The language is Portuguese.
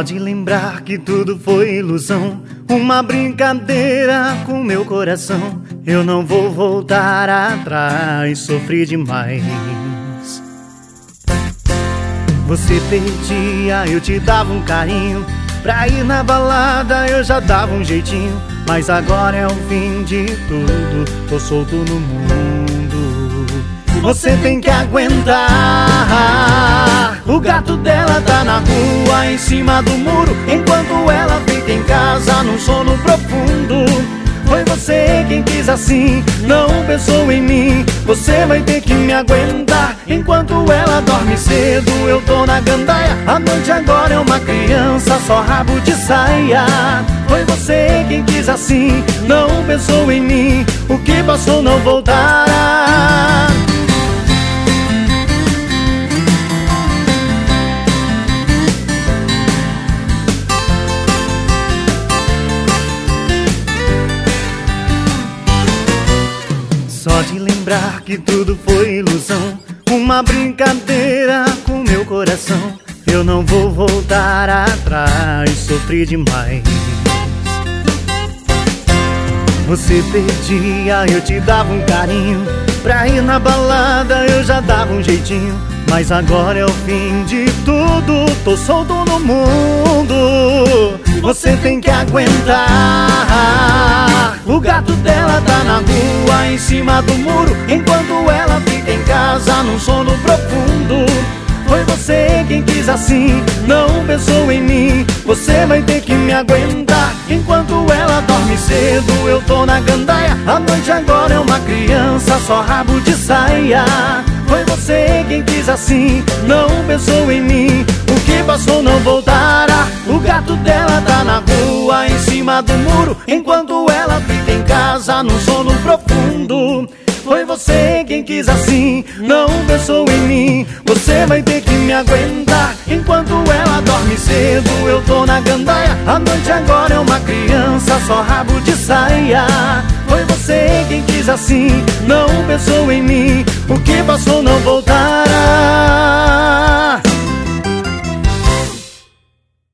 de lembrar que tudo foi ilusão, uma brincadeira com meu coração. Eu não vou voltar atrás, sofri demais. Você pedia, eu te dava um carinho, pra ir na balada eu já dava um jeitinho. Mas agora é o fim de tudo, tô solto no mundo. Você tem que aguentar. O gato dela tá na rua, em cima do muro, enquanto ela fica em casa num sono profundo. Foi você quem quis assim, não pensou em mim. Você vai ter que me aguentar. Enquanto ela dorme cedo, eu tô na gandaia. A noite agora é uma criança, só rabo de saia. Foi você quem quis assim, não pensou em mim. O que passou não voltará. Só de lembrar que tudo foi ilusão, uma brincadeira com meu coração. Eu não vou voltar atrás, sofri demais. Você pedia, eu te dava um carinho, pra ir na balada eu já dava um jeitinho. Mas agora é o fim de tudo, tô solto no mundo. Você tem que aguentar. O gato dela tá na rua, em cima do muro, enquanto ela fica em casa num sono profundo. Foi você quem quis assim, não pensou em mim. Você vai ter que me aguentar. Enquanto ela dorme cedo, eu tô na gandaia. A noite agora é uma criança, só rabo de saia. Foi você quem quis assim, não pensou em mim. O que passou não voltará. O gato dela tá na rua, em cima do muro, enquanto ela fica em casa num sono profundo. Foi você quem quis assim, não pensou em mim. Você vai ter que me aguentar. Enquanto ela dorme cedo, eu tô na gandaia. A noite agora é uma criança, só rabo de saia. Foi você quem quis assim, não pensou em mim. O que passou não voltará.